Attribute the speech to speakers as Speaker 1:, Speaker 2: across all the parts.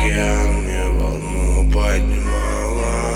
Speaker 1: океан мне волну поднимала,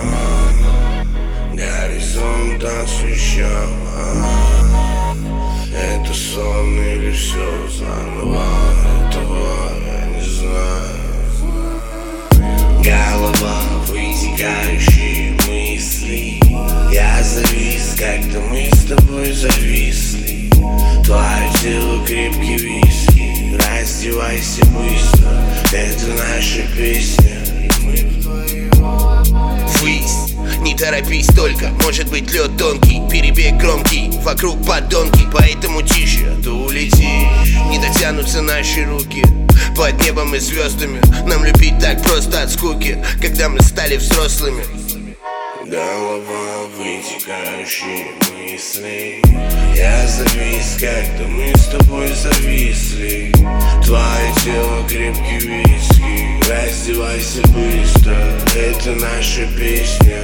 Speaker 1: горизонт освещала. Это сон или все заново, этого я не знаю. Голова, вытекающие мысли. Я завис, как-то мы с тобой зависли. Твое тело крепкий виски. Раздевайся быстро, это наша песня, и мы вдвоем.
Speaker 2: Высь, не торопись только, может быть лед тонкий, перебег громкий, вокруг подонки, поэтому тише, а то улетишь. Не дотянутся наши руки под небом и звездами. Нам любить так просто от скуки, когда мы стали взрослыми.
Speaker 1: Голова, вытекающие мысли. Я завис, как-то мы с тобой зависли. Твое тело крепкий виски. Раздевайся быстро, это наша песня.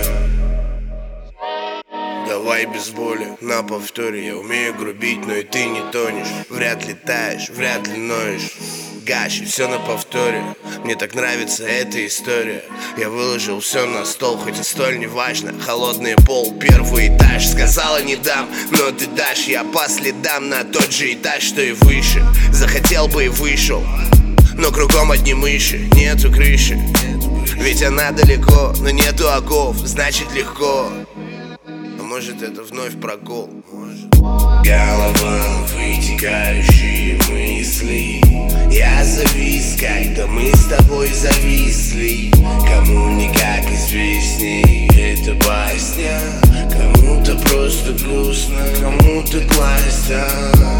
Speaker 1: Давай без боли, на повторе. Я умею грубить, но и ты не тонешь. Вряд ли таешь, вряд ли ноешь. Гащи, все на повторе. Мне так нравится эта история. Я выложил все на стол, хоть и столь неважно. Холодный пол, первый этаж. Сказала не дам, но ты дашь. Я по следам на тот же этаж, что и выше. Захотел бы и вышел, но кругом одни мыши, нету крыши. Ведь она далеко, но нету оков, значит легко. А может это вновь прокол? Голова, вытекающие мысли. Я завис, когда мы с тобой зависли. Кому никак известней эта басня. Кому-то просто грустно, кому-то классно.